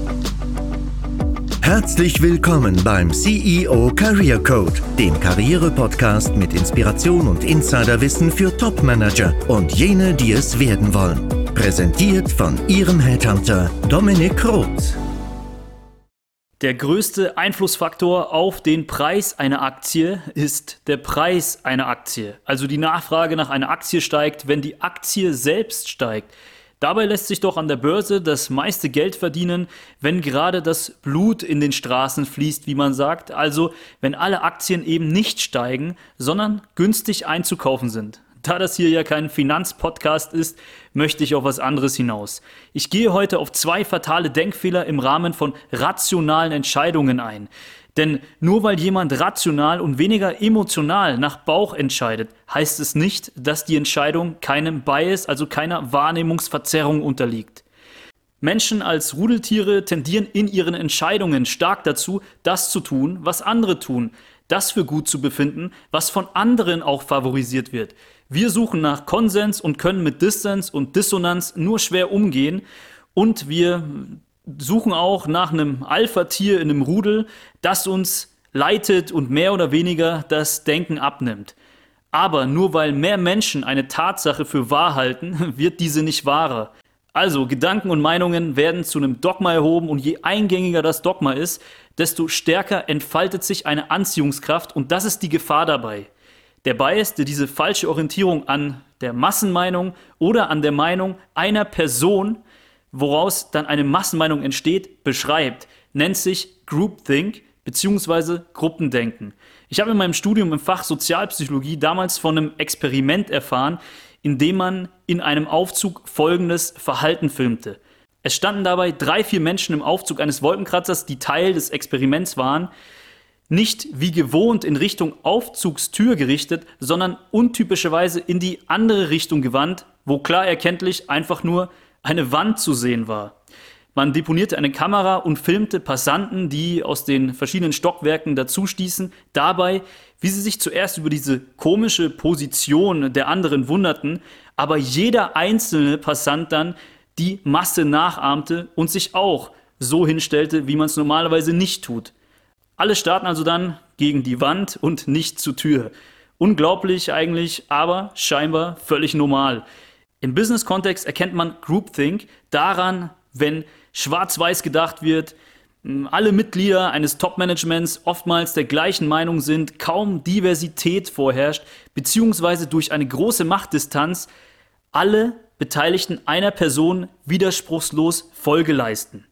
Herzlich willkommen beim CEO Career Code, dem Karriere-Podcast mit Inspiration und Insiderwissen für Top-Manager und jene, die es werden wollen. Präsentiert von Ihrem Headhunter Dominik Roth. Der größte Einflussfaktor auf den Preis einer Aktie ist der Preis einer Aktie. Also die Nachfrage nach einer Aktie steigt, wenn die Aktie selbst steigt. Dabei lässt sich doch an der Börse das meiste Geld verdienen, wenn gerade das Blut in den Straßen fließt, wie man sagt. Also wenn alle Aktien eben nicht steigen, sondern günstig einzukaufen sind. Da das hier ja kein Finanzpodcast ist, möchte ich auf was anderes hinaus. Ich gehe heute auf 2 fatale Denkfehler im Rahmen von rationalen Entscheidungen ein. Denn nur weil jemand rational und weniger emotional nach Bauch entscheidet, heißt es nicht, dass die Entscheidung keinem Bias, also keiner Wahrnehmungsverzerrung unterliegt. Menschen als Rudeltiere tendieren in ihren Entscheidungen stark dazu, das zu tun, was andere tun, das für gut zu befinden, was von anderen auch favorisiert wird. Wir suchen nach Konsens und können mit Dissens und Dissonanz nur schwer umgehen und wir suchen auch nach einem Alpha-Tier in einem Rudel, das uns leitet und mehr oder weniger das Denken abnimmt. Aber nur weil mehr Menschen eine Tatsache für wahr halten, wird diese nicht wahrer. Also Gedanken und Meinungen werden zu einem Dogma erhoben und je eingängiger das Dogma ist, desto stärker entfaltet sich eine Anziehungskraft und das ist die Gefahr dabei. Der Bias, der diese falsche Orientierung an der Massenmeinung oder an der Meinung einer Person, woraus dann eine Massenmeinung entsteht, beschreibt, nennt sich Groupthink bzw. Gruppendenken. Ich habe in meinem Studium im Fach Sozialpsychologie damals von einem Experiment erfahren, in dem man in einem Aufzug folgendes Verhalten filmte. Es standen dabei 3-4 Menschen im Aufzug eines Wolkenkratzers, die Teil des Experiments waren, nicht wie gewohnt in Richtung Aufzugstür gerichtet, sondern untypischerweise in die andere Richtung gewandt, wo klar erkenntlich einfach nur eine Wand zu sehen war. Man deponierte eine Kamera und filmte Passanten, die aus den verschiedenen Stockwerken dazustießen, dabei, wie sie sich zuerst über diese komische Position der anderen wunderten, aber jeder einzelne Passant dann die Masse nachahmte und sich auch so hinstellte, wie man es normalerweise nicht tut. Alle starten also dann gegen die Wand und nicht zur Tür. Unglaublich eigentlich, aber scheinbar völlig normal. Im Business-Kontext erkennt man Groupthink daran, wenn schwarz-weiß gedacht wird, alle Mitglieder eines Top-Managements oftmals der gleichen Meinung sind, kaum Diversität vorherrscht, beziehungsweise durch eine große Machtdistanz alle Beteiligten einer Person widerspruchslos Folge leisten.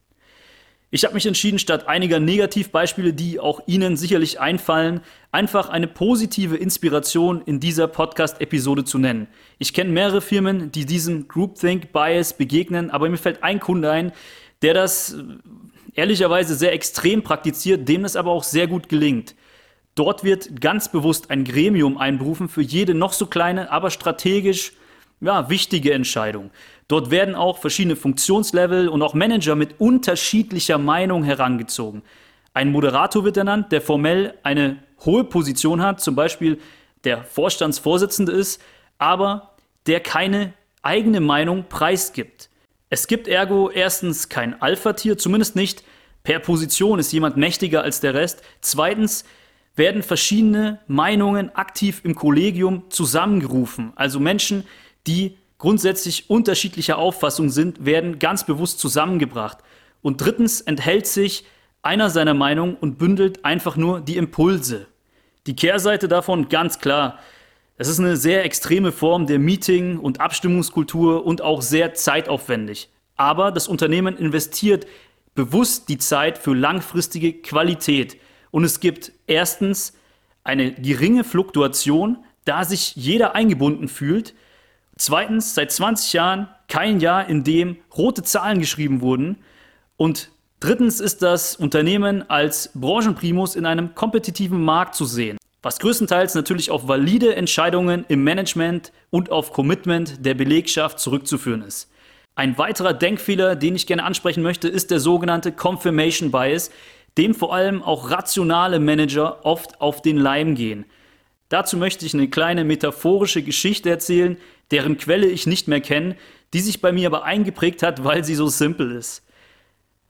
Ich habe mich entschieden, statt einiger Negativbeispiele, die auch Ihnen sicherlich einfallen, einfach eine positive Inspiration in dieser Podcast-Episode zu nennen. Ich kenne mehrere Firmen, die diesem Groupthink-Bias begegnen, aber mir fällt ein Kunde ein, der das ehrlicherweise sehr extrem praktiziert, dem es aber auch sehr gut gelingt. Dort wird ganz bewusst ein Gremium einberufen für jede noch so kleine, aber strategisch wichtige Entscheidung. Dort werden auch verschiedene Funktionslevel und auch Manager mit unterschiedlicher Meinung herangezogen. Ein Moderator wird ernannt, der formell eine hohe Position hat, zum Beispiel der Vorstandsvorsitzende ist, aber der keine eigene Meinung preisgibt. Es gibt ergo erstens kein Alpha-Tier, zumindest nicht per Position ist jemand mächtiger als der Rest. Zweitens werden verschiedene Meinungen aktiv im Kollegium zusammengerufen, also Menschen, die grundsätzlich unterschiedlicher Auffassung sind, werden ganz bewusst zusammengebracht. Und drittens enthält sich einer seiner Meinungen und bündelt einfach nur die Impulse. Die Kehrseite davon ganz klar. Es ist eine sehr extreme Form der Meeting- und Abstimmungskultur und auch sehr zeitaufwendig. Aber das Unternehmen investiert bewusst die Zeit für langfristige Qualität. Und es gibt erstens eine geringe Fluktuation, da sich jeder eingebunden fühlt. Zweitens, seit 20 Jahren kein Jahr, in dem rote Zahlen geschrieben wurden. Und drittens ist das Unternehmen als Branchenprimus in einem kompetitiven Markt zu sehen, was größtenteils natürlich auf valide Entscheidungen im Management und auf Commitment der Belegschaft zurückzuführen ist. Ein weiterer Denkfehler, den ich gerne ansprechen möchte, ist der sogenannte Confirmation Bias, dem vor allem auch rationale Manager oft auf den Leim gehen. Dazu möchte ich eine kleine metaphorische Geschichte erzählen, deren Quelle ich nicht mehr kenne, die sich bei mir aber eingeprägt hat, weil sie so simpel ist.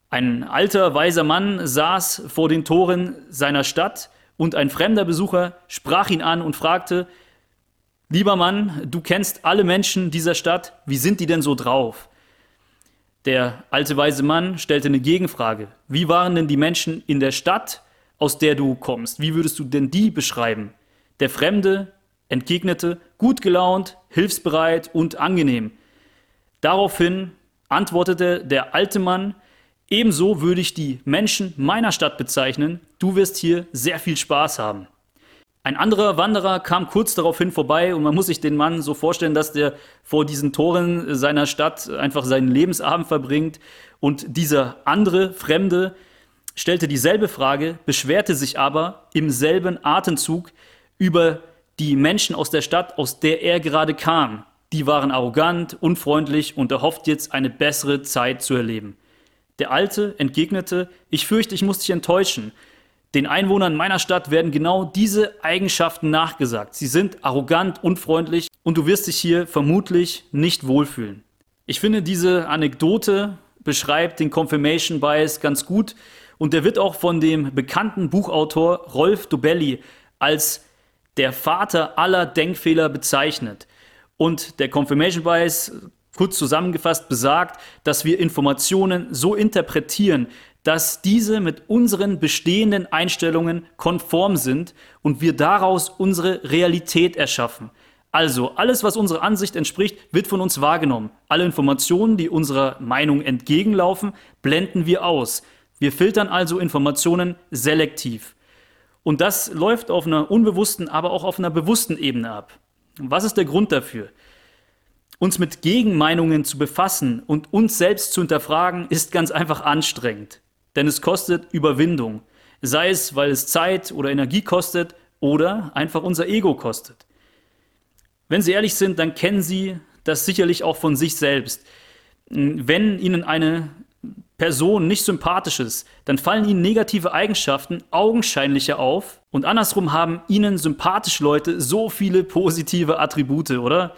Ein alter, weiser Mann saß vor den Toren seiner Stadt und ein fremder Besucher sprach ihn an und fragte: Lieber Mann, du kennst alle Menschen dieser Stadt, wie sind die denn so drauf? Der alte, weise Mann stellte eine Gegenfrage: Wie waren denn die Menschen in der Stadt, aus der du kommst? Wie würdest du denn die beschreiben? Der Fremde entgegnete: Gut gelaunt, hilfsbereit und angenehm. Daraufhin antwortete der alte Mann: Ebenso würde ich die Menschen meiner Stadt bezeichnen. Du wirst hier sehr viel Spaß haben. Ein anderer Wanderer kam kurz daraufhin vorbei und man muss sich den Mann so vorstellen, dass der vor diesen Toren seiner Stadt einfach seinen Lebensabend verbringt. Und dieser andere Fremde stellte dieselbe Frage, beschwerte sich aber im selben Atemzug über die Menschen aus der Stadt, aus der er gerade kam. Die waren arrogant, unfreundlich und er hofft jetzt, eine bessere Zeit zu erleben. Der Alte entgegnete: Ich fürchte, ich muss dich enttäuschen. Den Einwohnern meiner Stadt werden genau diese Eigenschaften nachgesagt. Sie sind arrogant, unfreundlich und du wirst dich hier vermutlich nicht wohlfühlen. Ich finde, diese Anekdote beschreibt den Confirmation Bias ganz gut und der wird auch von dem bekannten Buchautor Rolf Dobelli als der Vater aller Denkfehler bezeichnet. Und der Confirmation Bias, kurz zusammengefasst, besagt, dass wir Informationen so interpretieren, dass diese mit unseren bestehenden Einstellungen konform sind und wir daraus unsere Realität erschaffen. Also alles, was unserer Ansicht entspricht, wird von uns wahrgenommen. Alle Informationen, die unserer Meinung entgegenlaufen, blenden wir aus. Wir filtern also Informationen selektiv. Und das läuft auf einer unbewussten, aber auch auf einer bewussten Ebene ab. Was ist der Grund dafür? Uns mit Gegenmeinungen zu befassen und uns selbst zu hinterfragen, ist ganz einfach anstrengend. Denn es kostet Überwindung. Sei es, weil es Zeit oder Energie kostet oder einfach unser Ego kostet. Wenn Sie ehrlich sind, dann kennen Sie das sicherlich auch von sich selbst. Wenn Ihnen eine Person nicht sympathisch ist, dann fallen Ihnen negative Eigenschaften augenscheinlicher auf und andersrum haben Ihnen sympathische Leute so viele positive Attribute, oder?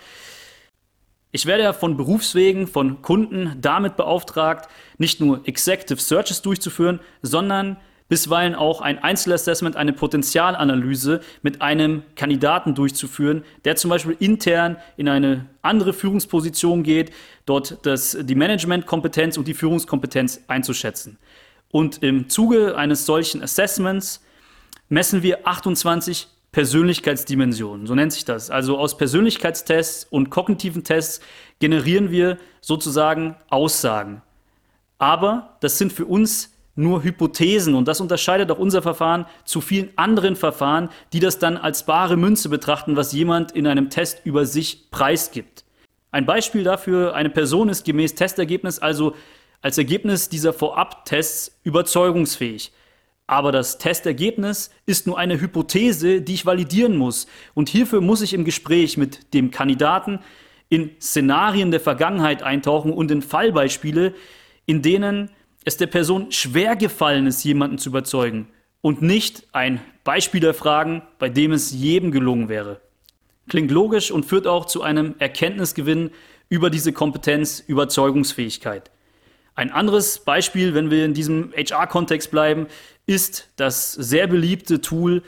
Ich werde ja von Berufswegen, von Kunden damit beauftragt, nicht nur Executive Searches durchzuführen, sondern bisweilen auch ein Einzelassessment, eine Potenzialanalyse mit einem Kandidaten durchzuführen, der zum Beispiel intern in eine andere Führungsposition geht, dort die Managementkompetenz und die Führungskompetenz einzuschätzen. Und im Zuge eines solchen Assessments messen wir 28 Persönlichkeitsdimensionen, so nennt sich das. Also aus Persönlichkeitstests und kognitiven Tests generieren wir sozusagen Aussagen. Aber das sind für uns nur Hypothesen und das unterscheidet auch unser Verfahren zu vielen anderen Verfahren, die das dann als bare Münze betrachten, was jemand in einem Test über sich preisgibt. Ein Beispiel dafür: Eine Person ist gemäß Testergebnis, also als Ergebnis dieser Vorab-Tests, überzeugungsfähig. Aber das Testergebnis ist nur eine Hypothese, die ich validieren muss. Und hierfür muss ich im Gespräch mit dem Kandidaten in Szenarien der Vergangenheit eintauchen und in Fallbeispiele, in denen es der Person schwer gefallen ist, jemanden zu überzeugen und nicht ein Beispiel erfragen, bei dem es jedem gelungen wäre. Klingt logisch und führt auch zu einem Erkenntnisgewinn über diese Kompetenz, Überzeugungsfähigkeit. Ein anderes Beispiel, wenn wir in diesem HR-Kontext bleiben, ist das sehr beliebte Tool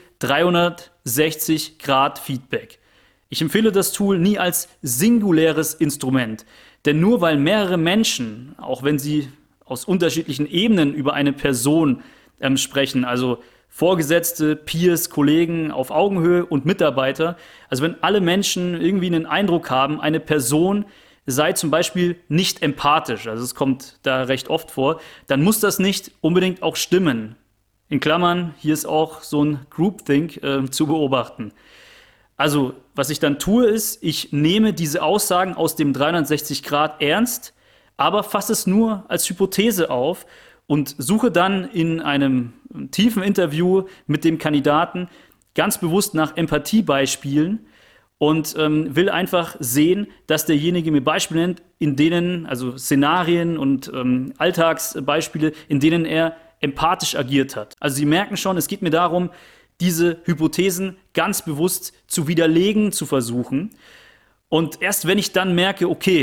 360-Grad-Feedback. Ich empfehle das Tool nie als singuläres Instrument, denn nur weil mehrere Menschen, auch wenn sie aus unterschiedlichen Ebenen über eine Person sprechen, also Vorgesetzte, Peers, Kollegen auf Augenhöhe und Mitarbeiter, also wenn alle Menschen irgendwie einen Eindruck haben, eine Person sei zum Beispiel nicht empathisch, also es kommt da recht oft vor, dann muss das nicht unbedingt auch stimmen. In Klammern, hier ist auch so ein Groupthink zu beobachten. Also, was ich dann tue, ist, ich nehme diese Aussagen aus dem 360 Grad ernst, aber fasse es nur als Hypothese auf und suche dann in einem tiefen Interview mit dem Kandidaten ganz bewusst nach Empathiebeispielen und will einfach sehen, dass derjenige mir Beispiele nennt, in denen, also Szenarien und Alltagsbeispiele, in denen er empathisch agiert hat. Also Sie merken schon, es geht mir darum, diese Hypothesen ganz bewusst zu widerlegen, zu versuchen. Und erst wenn ich dann merke, okay,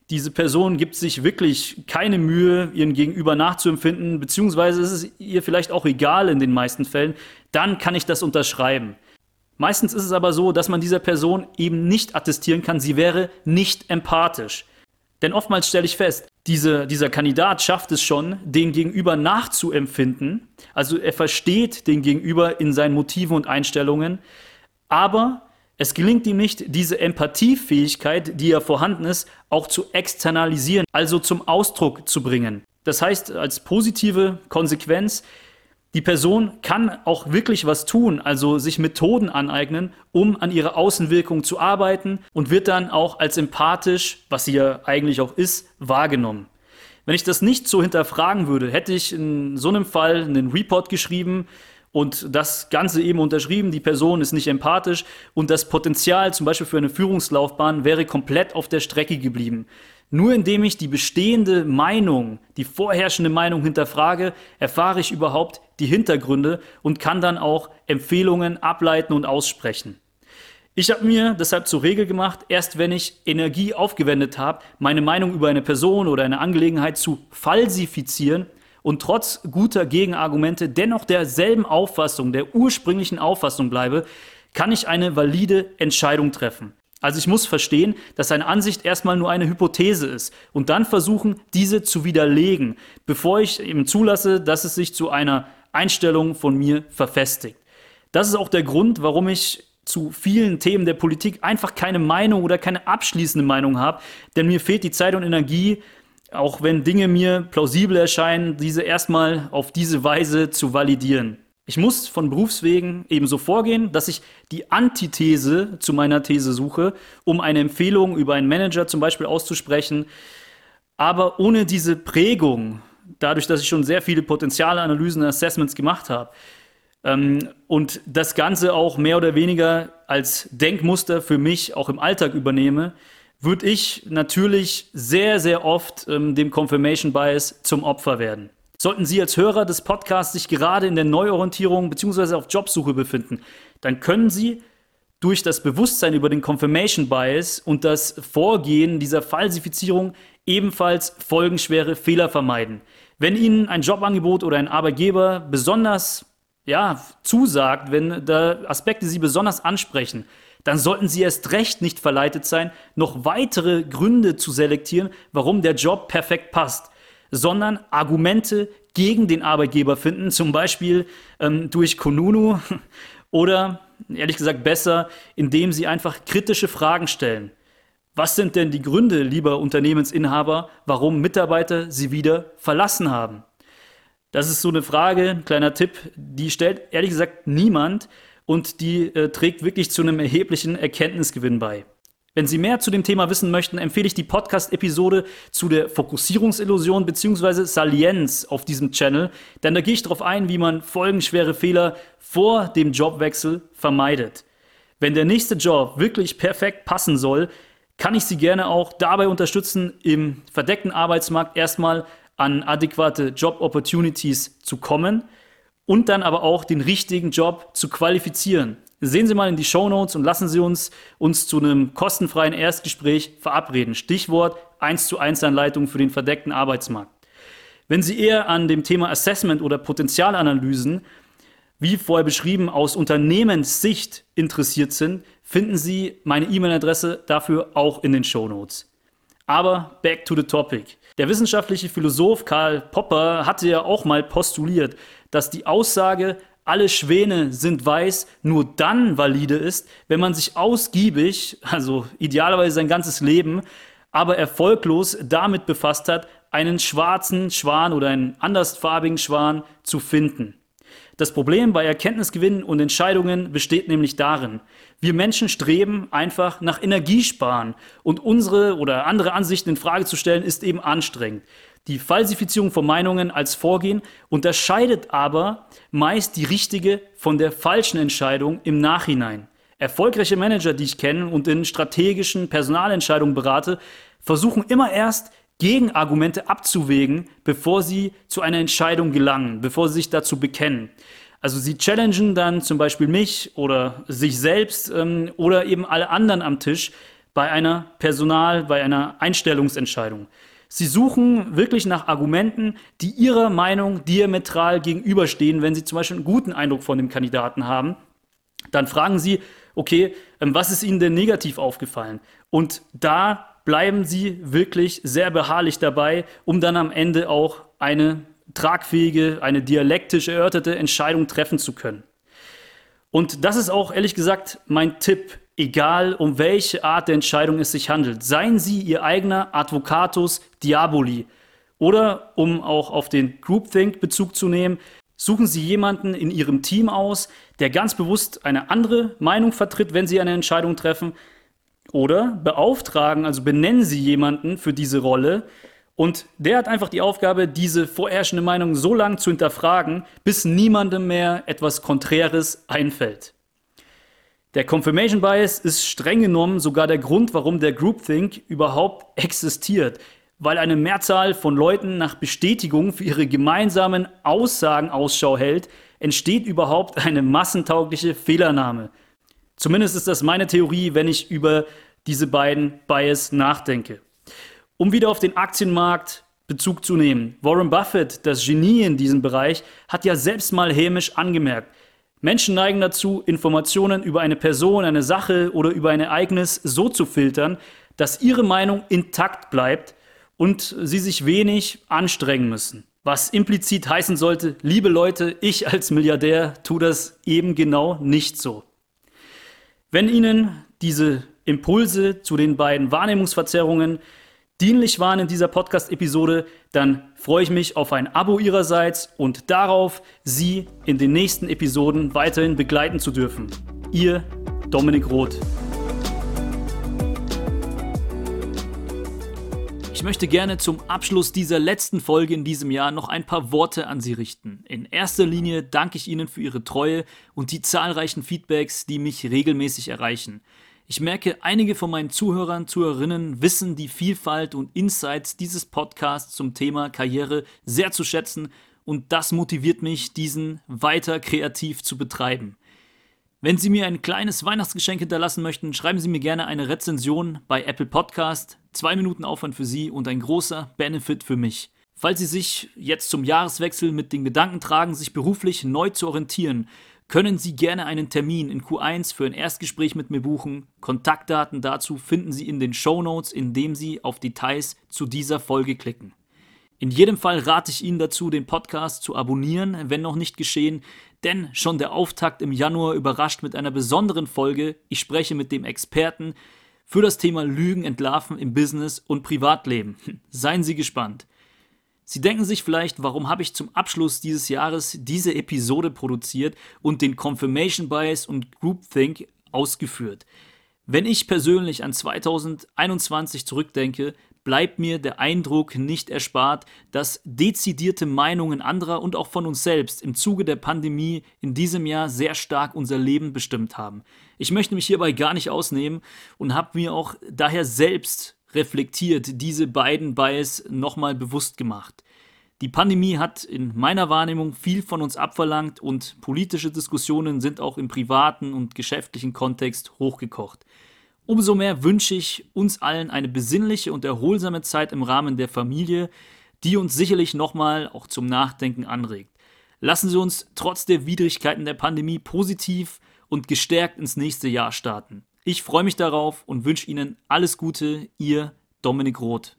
diese Person gibt sich wirklich keine Mühe, ihren Gegenüber nachzuempfinden, beziehungsweise ist es ihr vielleicht auch egal in den meisten Fällen, dann kann ich das unterschreiben. Meistens ist es aber so, dass man dieser Person eben nicht attestieren kann, sie wäre nicht empathisch. Denn oftmals stelle ich fest, dieser Kandidat schafft es schon, den Gegenüber nachzuempfinden. Also er versteht den Gegenüber in seinen Motiven und Einstellungen, aber es gelingt ihm nicht, diese Empathiefähigkeit, die ja vorhanden ist, auch zu externalisieren, also zum Ausdruck zu bringen. Das heißt, als positive Konsequenz, die Person kann auch wirklich was tun, also sich Methoden aneignen, um an ihrer Außenwirkung zu arbeiten und wird dann auch als empathisch, was sie ja eigentlich auch ist, wahrgenommen. Wenn ich das nicht so hinterfragen würde, hätte ich in so einem Fall einen Report geschrieben und das Ganze eben unterschrieben, die Person ist nicht empathisch und das Potenzial zum Beispiel für eine Führungslaufbahn wäre komplett auf der Strecke geblieben. Nur indem ich die bestehende Meinung, die vorherrschende Meinung hinterfrage, erfahre ich überhaupt die Hintergründe und kann dann auch Empfehlungen ableiten und aussprechen. Ich habe mir deshalb zur Regel gemacht, erst wenn ich Energie aufgewendet habe, meine Meinung über eine Person oder eine Angelegenheit zu falsifizieren und trotz guter Gegenargumente dennoch derselben Auffassung, der ursprünglichen Auffassung bleibe, kann ich eine valide Entscheidung treffen. Also ich muss verstehen, dass eine Ansicht erstmal nur eine Hypothese ist und dann versuchen, diese zu widerlegen, bevor ich eben zulasse, dass es sich zu einer Einstellung von mir verfestigt. Das ist auch der Grund, warum ich zu vielen Themen der Politik einfach keine Meinung oder keine abschließende Meinung habe, denn mir fehlt die Zeit und Energie, auch wenn Dinge mir plausibel erscheinen, diese erstmal auf diese Weise zu validieren. Ich muss von Berufswegen ebenso vorgehen, dass ich die Antithese zu meiner These suche, um eine Empfehlung über einen Manager zum Beispiel auszusprechen. Aber ohne diese Prägung, dadurch, dass ich schon sehr viele Potenzialanalysen und Assessments gemacht habe und das Ganze auch mehr oder weniger als Denkmuster für mich auch im Alltag übernehme, würde ich natürlich sehr, sehr oft dem Confirmation Bias zum Opfer werden. Sollten Sie als Hörer des Podcasts sich gerade in der Neuorientierung bzw. auf Jobsuche befinden, dann können Sie durch das Bewusstsein über den Confirmation Bias und das Vorgehen dieser Falsifizierung ebenfalls folgenschwere Fehler vermeiden. Wenn Ihnen ein Jobangebot oder ein Arbeitgeber besonders zusagt, wenn da Aspekte Sie besonders ansprechen, dann sollten Sie erst recht nicht verleitet sein, noch weitere Gründe zu selektieren, warum der Job perfekt passt, sondern Argumente gegen den Arbeitgeber finden, zum Beispiel durch Kununu oder, ehrlich gesagt besser, indem Sie einfach kritische Fragen stellen. Was sind denn die Gründe, lieber Unternehmensinhaber, warum Mitarbeiter Sie wieder verlassen haben? Das ist so eine Frage, ein kleiner Tipp, die stellt ehrlich gesagt niemand und die trägt wirklich zu einem erheblichen Erkenntnisgewinn bei. Wenn Sie mehr zu dem Thema wissen möchten, empfehle ich die Podcast-Episode zu der Fokussierungsillusion bzw. Salienz auf diesem Channel, denn da gehe ich darauf ein, wie man folgenschwere Fehler vor dem Jobwechsel vermeidet. Wenn der nächste Job wirklich perfekt passen soll, kann ich Sie gerne auch dabei unterstützen, im verdeckten Arbeitsmarkt erstmal an adäquate Job-Opportunities zu kommen und dann aber auch den richtigen Job zu qualifizieren. Sehen Sie mal in die Shownotes und lassen Sie uns zu einem kostenfreien Erstgespräch verabreden. Stichwort 1:1 Anleitung für den verdeckten Arbeitsmarkt. Wenn Sie eher an dem Thema Assessment oder Potenzialanalysen, wie vorher beschrieben, aus Unternehmenssicht interessiert sind, finden Sie meine E-Mail-Adresse dafür auch in den Shownotes. Aber back to the topic. Der wissenschaftliche Philosoph Karl Popper hatte ja auch mal postuliert, dass die Aussage, alle Schwäne sind weiß, nur dann valide ist, wenn man sich ausgiebig, also idealerweise sein ganzes Leben, aber erfolglos damit befasst hat, einen schwarzen Schwan oder einen andersfarbigen Schwan zu finden. Das Problem bei Erkenntnisgewinnen und Entscheidungen besteht nämlich darin, wir Menschen streben einfach nach Energiesparen und unsere oder andere Ansichten in Frage zu stellen, ist eben anstrengend. Die Falsifizierung von Meinungen als Vorgehen unterscheidet aber meist die richtige von der falschen Entscheidung im Nachhinein. Erfolgreiche Manager, die ich kenne und in strategischen Personalentscheidungen berate, versuchen immer erst Gegenargumente abzuwägen, bevor sie zu einer Entscheidung gelangen, bevor sie sich dazu bekennen. Also sie challengen dann zum Beispiel mich oder sich selbst oder eben alle anderen am Tisch bei einer Einstellungsentscheidung. Sie suchen wirklich nach Argumenten, die ihrer Meinung diametral gegenüberstehen, wenn sie zum Beispiel einen guten Eindruck von dem Kandidaten haben. Dann fragen sie, okay, was ist Ihnen denn negativ aufgefallen? Und da bleiben sie wirklich sehr beharrlich dabei, um dann am Ende auch eine tragfähige, eine dialektisch erörterte Entscheidung treffen zu können. Und das ist auch ehrlich gesagt mein Tipp, egal um welche Art der Entscheidung es sich handelt. Seien Sie Ihr eigener Advocatus Diaboli. Oder, um auch auf den Groupthink Bezug zu nehmen, suchen Sie jemanden in Ihrem Team aus, der ganz bewusst eine andere Meinung vertritt, wenn Sie eine Entscheidung treffen. Oder benennen Sie jemanden für diese Rolle und der hat einfach die Aufgabe, diese vorherrschende Meinung so lange zu hinterfragen, bis niemandem mehr etwas Konträres einfällt. Der Confirmation Bias ist streng genommen sogar der Grund, warum der Groupthink überhaupt existiert, weil eine Mehrzahl von Leuten nach Bestätigung für ihre gemeinsamen Aussagen Ausschau hält, entsteht überhaupt eine massentaugliche Fehlannahme. Zumindest ist das meine Theorie, wenn ich über diese beiden Bias nachdenke. Um wieder auf den Aktienmarkt Bezug zu nehmen. Warren Buffett, das Genie in diesem Bereich, hat ja selbst mal hämisch angemerkt, Menschen neigen dazu, Informationen über eine Person, eine Sache oder über ein Ereignis so zu filtern, dass ihre Meinung intakt bleibt und sie sich wenig anstrengen müssen. Was implizit heißen sollte, liebe Leute, ich als Milliardär tue das eben genau nicht so. Wenn Ihnen diese Impulse zu den beiden Wahrnehmungsverzerrungen dienlich waren in dieser Podcast-Episode, dann freue ich mich auf ein Abo Ihrerseits und darauf, Sie in den nächsten Episoden weiterhin begleiten zu dürfen. Ihr Dominik Roth. Ich möchte gerne zum Abschluss dieser letzten Folge in diesem Jahr noch ein paar Worte an Sie richten. In erster Linie danke ich Ihnen für Ihre Treue und die zahlreichen Feedbacks, die mich regelmäßig erreichen. Ich merke, einige von meinen Zuhörerinnen wissen die Vielfalt und Insights dieses Podcasts zum Thema Karriere sehr zu schätzen und das motiviert mich, diesen weiter kreativ zu betreiben. Wenn Sie mir ein kleines Weihnachtsgeschenk hinterlassen möchten, schreiben Sie mir gerne eine Rezension bei Apple Podcast. 2 Minuten Aufwand für Sie und ein großer Benefit für mich. Falls Sie sich jetzt zum Jahreswechsel mit den Gedanken tragen, sich beruflich neu zu orientieren, können Sie gerne einen Termin in Q1 für ein Erstgespräch mit mir buchen. Kontaktdaten dazu finden Sie in den Shownotes, indem Sie auf Details zu dieser Folge klicken. In jedem Fall rate ich Ihnen dazu, den Podcast zu abonnieren, wenn noch nicht geschehen, denn schon der Auftakt im Januar überrascht mit einer besonderen Folge. Ich spreche mit dem Experten für das Thema Lügen entlarven im Business und Privatleben. Seien Sie gespannt. Sie denken sich vielleicht, warum habe ich zum Abschluss dieses Jahres diese Episode produziert und den Confirmation Bias und Groupthink ausgeführt. Wenn ich persönlich an 2021 zurückdenke, bleibt mir der Eindruck nicht erspart, dass dezidierte Meinungen anderer und auch von uns selbst im Zuge der Pandemie in diesem Jahr sehr stark unser Leben bestimmt haben. Ich möchte mich hierbei gar nicht ausnehmen und habe mir auch daher selbst reflektiert diese beiden Bias nochmal bewusst gemacht. Die Pandemie hat in meiner Wahrnehmung viel von uns abverlangt und politische Diskussionen sind auch im privaten und geschäftlichen Kontext hochgekocht. Umso mehr wünsche ich uns allen eine besinnliche und erholsame Zeit im Rahmen der Familie, die uns sicherlich nochmal auch zum Nachdenken anregt. Lassen Sie uns trotz der Widrigkeiten der Pandemie positiv und gestärkt ins nächste Jahr starten. Ich freue mich darauf und wünsche Ihnen alles Gute, Ihr Dominik Roth.